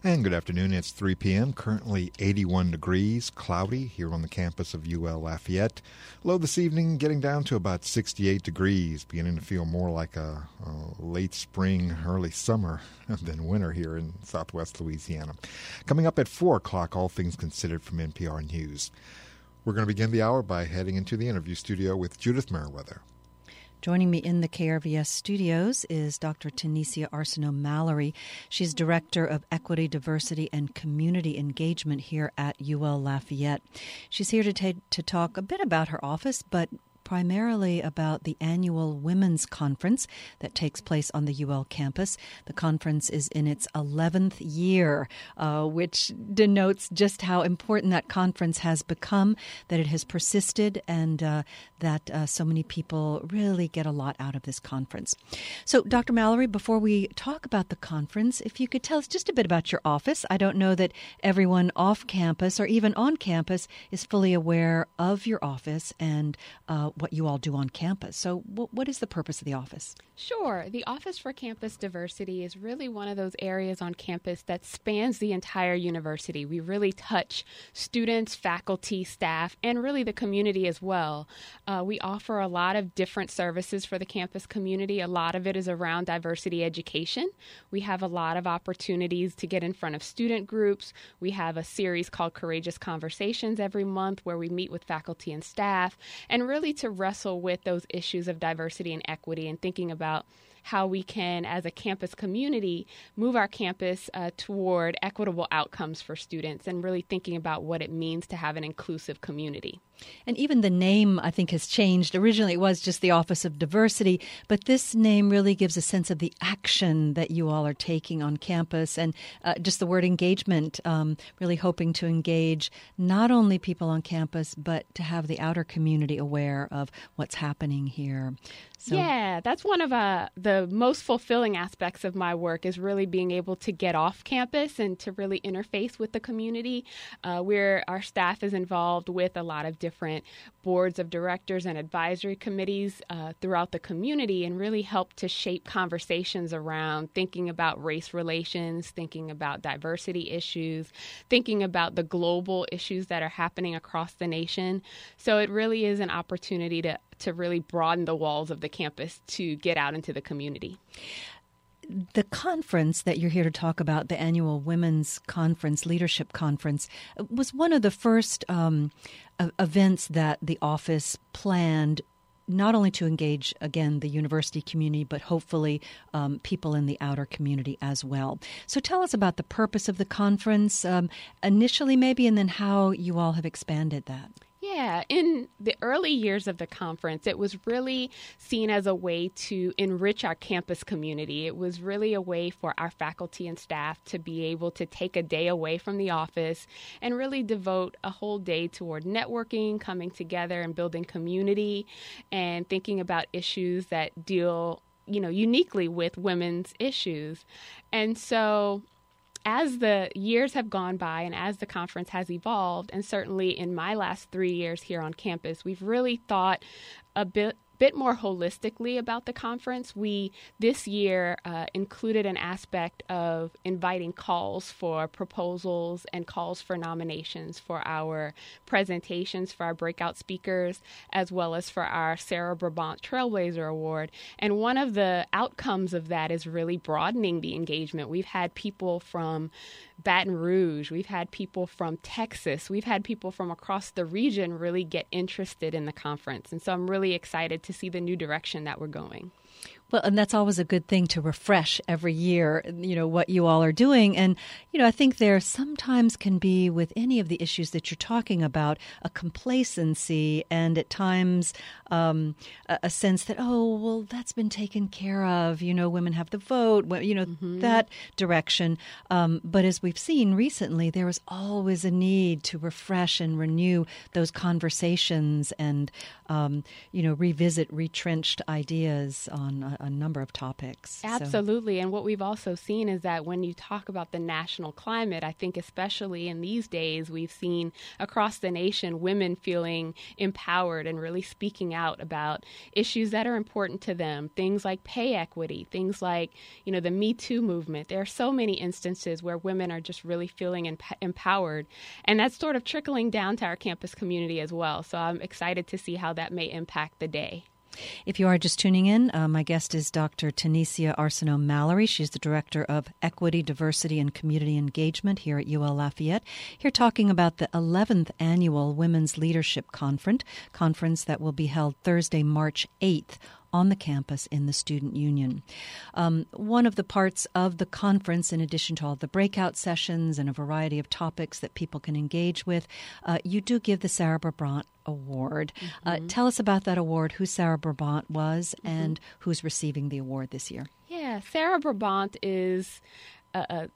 And good afternoon. It's 3 p.m., currently 81 degrees, cloudy here on the campus of UL Lafayette. Low this evening, getting down to about 68 degrees, beginning to feel more like a late spring, early summer than winter here in southwest Louisiana. Coming up at 4 o'clock, all things considered from NPR News. We're going to begin the hour by heading into the interview studio with Judith Merriweather. Joining me in the KRVS studios is Dr. Tanissia Arsenault-Mallory. She's Director of Equity, Diversity, and Community Engagement here at UL Lafayette. She's here to talk a bit about her office, but primarily about the annual Women's Conference that takes place on the UL campus. The conference is in its 11th year, which denotes just how important that conference has become, that it has persisted, and that so many people really get a lot out of this conference. So, Dr. Mallory, before we talk about the conference, if you could tell us just a bit about your office. I don't know that everyone off campus or even on campus is fully aware of your office and what you all do on campus. So what is the purpose of the office? Sure. The Office for Campus Diversity is really one of those areas on campus that spans the entire university. We really touch students, faculty, staff, and really the community as well. We offer a lot of different services for the campus community. A lot of it is around diversity education. We have a lot of opportunities to get in front of student groups. We have a series called Courageous Conversations every month where we meet with faculty and staff, and really to wrestle with those issues of diversity and equity and thinking about how we can, as a campus community, move our campus toward equitable outcomes for students and really thinking about what it means to have an inclusive community. And even the name, I think, has changed. Originally, it was just the Office of Diversity, but this name really gives a sense of the action that you all are taking on campus, and just the word engagement, really hoping to engage not only people on campus, but to have the outer community aware of what's happening here. So, yeah, that's one of the most fulfilling aspects of my work is really being able to get off campus and to really interface with the community. Where our staff is involved with a lot of different boards of directors and advisory committees throughout the community and really help to shape conversations around thinking about race relations, thinking about diversity issues, thinking about the global issues that are happening across the nation. So it really is an opportunity to really broaden the walls of the campus to get out into the community. The conference that you're here to talk about, the annual Women's Conference, Leadership Conference, was one of the first events that the office planned not only to engage, again, the university community, but hopefully people in the outer community as well. So tell us about the purpose of the conference initially maybe, and then how you all have expanded that. Yeah, in the early years of the conference, it was really seen as a way to enrich our campus community. It was really a way for our faculty and staff to be able to take a day away from the office and really devote a whole day toward networking, coming together and building community and thinking about issues that deal, uniquely with women's issues. And so as the years have gone by and as the conference has evolved, and certainly in my last 3 years here on campus, we've really thought a bit more holistically about the conference. We, this year, included an aspect of inviting calls for proposals and calls for nominations for our presentations, for our breakout speakers, as well as for our Sarah Brabant Trailblazer Award. And one of the outcomes of that is really broadening the engagement. We've had people from Baton Rouge, we've had people from Texas, we've had people from across the region really get interested in the conference. And so I'm really excited to see the new direction that we're going. Well, and that's always a good thing to refresh every year, what you all are doing. And, I think there sometimes can be, with any of the issues that you're talking about, a complacency and at times a sense that, that's been taken care of. Women have the vote, that direction. But as we've seen recently, there was always a need to refresh and renew those conversations and, revisit retrenched ideas on a number of topics. Absolutely. And what we've also seen is that when you talk about the national climate, I think especially in these days, we've seen across the nation women feeling empowered and really speaking out about issues that are important to them, things like pay equity, things like, the Me Too movement. There are so many instances where women are just really feeling empowered. And that's sort of trickling down to our campus community as well. So I'm excited to see how that may impact the day. If you are just tuning in, my guest is Dr. Tanissia Arsenault Mallory. She's the Director of Equity, Diversity, and Community Engagement here at UL Lafayette. Here talking about the 11th Annual Women's Leadership Conference that will be held Thursday, March 8th on the campus in the Student Union. One of the parts of the conference, in addition to all the breakout sessions and a variety of topics that people can engage with, you do give the Sarah Brabant Award. Tell us about that award, who Sarah Brabant was, and who's receiving the award this year. Yeah, Sarah Brabant is a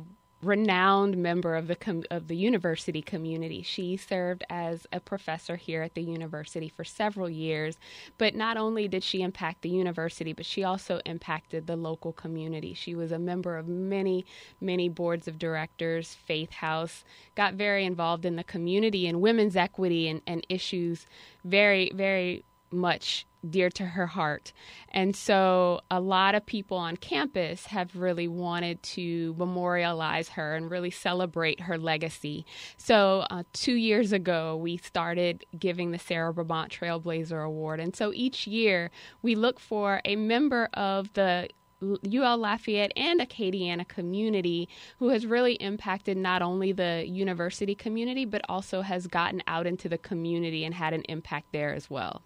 renowned member of the university community. She served as a professor here at the university for several years, but not only did she impact the university, but she also impacted the local community. She was a member of many, many boards of directors, Faith House, got very involved in the community and women's equity and issues very, very much dear to her heart. And so a lot of people on campus have really wanted to memorialize her and really celebrate her legacy. So 2 years ago, we started giving the Sarah Brabant Trailblazer Award. And so each year we look for a member of the UL Lafayette and Acadiana community who has really impacted not only the university community, but also has gotten out into the community and had an impact there as well.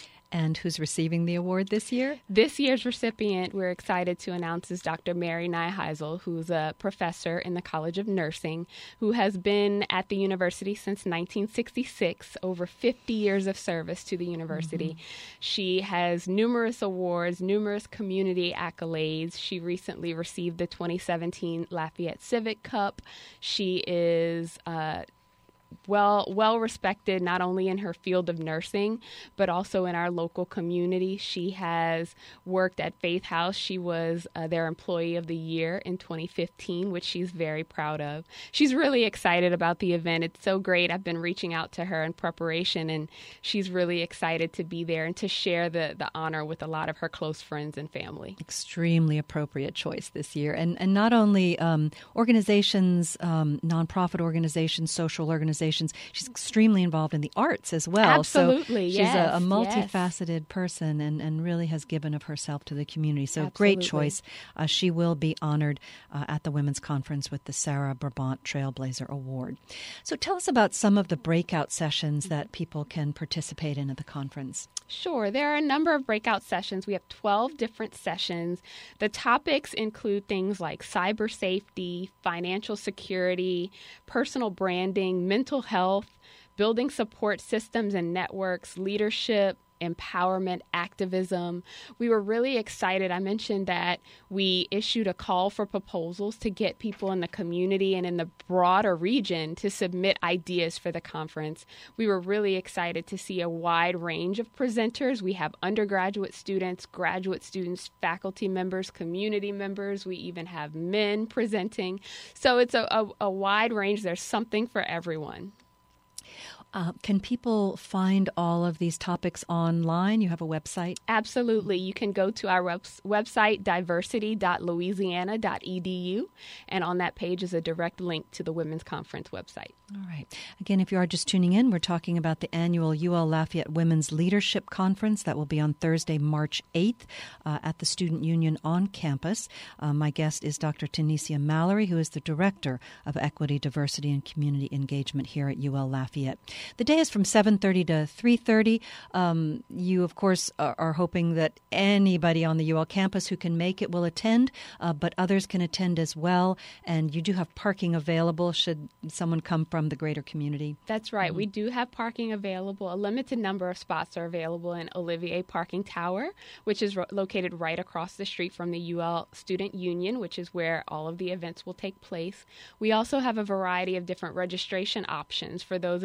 And who's receiving the award this year? This year's recipient, we're excited to announce, is Dr. Mary Neiheisel, who's a professor in the College of Nursing, who has been at the university since 1966, over 50 years of service to the university. She has numerous awards, numerous community accolades. She recently received the 2017 Lafayette Civic Cup. She is well respected not only in her field of nursing, but also in our local community. She has worked at Faith House. She was their Employee of the Year in 2015, which she's very proud of. She's really excited about the event. It's so great. I've been reaching out to her in preparation, and she's really excited to be there and to share the honor with a lot of her close friends and family. Extremely appropriate choice this year. And not only organizations, nonprofit organizations, social organizations, she's extremely involved in the arts as well. Absolutely, so she's a multifaceted person and really has given of herself to the community. So Absolutely. Great choice. She will be honored at the Women's Conference with the Sarah Brabant Trailblazer Award. So tell us about some of the breakout sessions that people can participate in at the conference. Sure. There are a number of breakout sessions. We have 12 different sessions. The topics include things like cyber safety, financial security, personal branding, mental health, building support systems and networks, leadership, empowerment, activism. We were really excited. I mentioned that we issued a call for proposals to get people in the community and in the broader region to submit ideas for the conference. We were really excited to see a wide range of presenters. We have undergraduate students, graduate students, faculty members, community members. We even have men presenting. So it's a wide range. There's something for everyone. Can people find all of these topics online? You have a website? Absolutely. You can go to our website, diversity.louisiana.edu, and on that page is a direct link to the Women's Conference website. All right. Again, if you are just tuning in, we're talking about the annual UL Lafayette Women's Leadership Conference that will be on Thursday, March 8th at the Student Union on campus. My guest is Dr. Tanissia Mallory, who is the Director of Equity, Diversity, and Community Engagement here at UL Lafayette. The day is from 7:30 to 3:30. You, of course, are hoping that anybody on the UL campus who can make it will attend, but others can attend as well. And you do have parking available should someone come from the greater community. That's right. We do have parking available. A limited number of spots are available in Olivier Parking Tower, which is located right across the street from the UL Student Union, which is where all of the events will take place. We also have a variety of different registration options for those of you who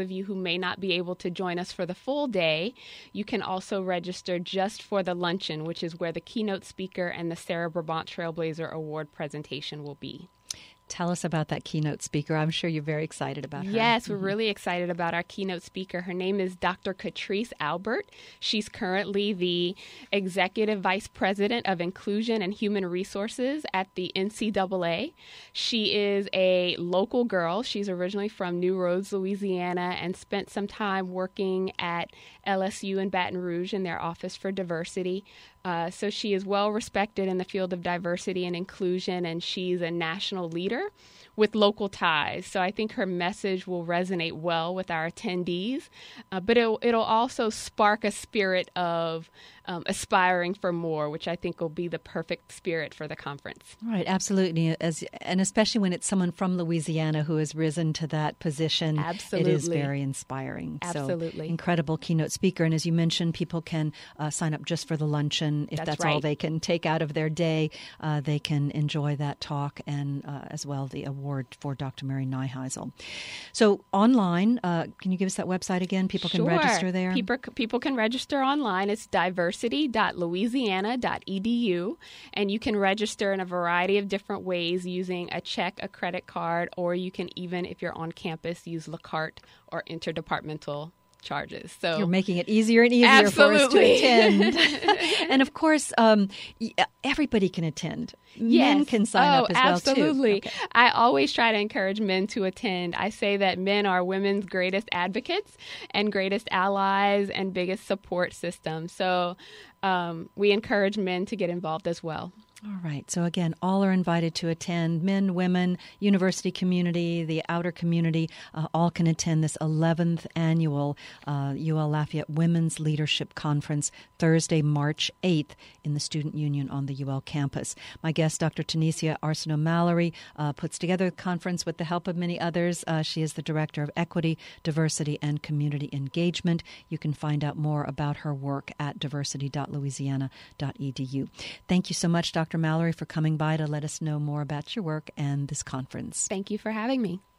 may not be able to join us for the full day, you can also register just for the luncheon, which is where the keynote speaker and the Sarah Brabant Trailblazer Award presentation will be. Tell us about that keynote speaker. I'm sure you're very excited about her. Yes, we're really excited about our keynote speaker. Her name is Dr. Catrice Albert. She's currently the Executive Vice President of Inclusion and Human Resources at the NCAA. She is a local girl. She's originally from New Roads, Louisiana, and spent some time working at LSU in Baton Rouge in their Office for Diversity. So she is well respected in the field of diversity and inclusion, and she's a national leader with local ties. So I think her message will resonate well with our attendees, but it'll also spark a spirit of aspiring for more, which I think will be the perfect spirit for the conference. Right, absolutely. And especially when it's someone from Louisiana who has risen to that position. Absolutely. It is very inspiring. Absolutely. So, incredible keynote speaker. And as you mentioned, people can sign up just for the luncheon. If that's right. all they can take out of their day, they can enjoy that talk and as well the award for Dr. Mary Neuheisel. So online, can you give us that website again? People can register there? People can register online. It's diversity.louisiana.edu, and you can register in a variety of different ways using a check, a credit card, or you can even, if you're on campus, use La Carte or interdepartmental charges. So you're making it easier and easier absolutely. for us to attend. And of course, everybody can attend. Yes. Men can sign up as well, too. Absolutely. Okay. I always try to encourage men to attend. I say that men are women's greatest advocates and greatest allies and biggest support system. So we encourage men to get involved as well. All right. So again, all are invited to attend. Men, women, university community, the outer community, all can attend this 11th annual UL Lafayette Women's Leadership Conference, Thursday, March 8th in the Student Union on the UL campus. My guest, Dr. Tunisia Arsenault-Mallory, puts together the conference with the help of many others. She is the Director of Equity, Diversity, and Community Engagement. You can find out more about her work at diversity.louisiana.edu. Thank you so much, Dr. Mallory, for coming by to let us know more about your work and this conference. Thank you for having me.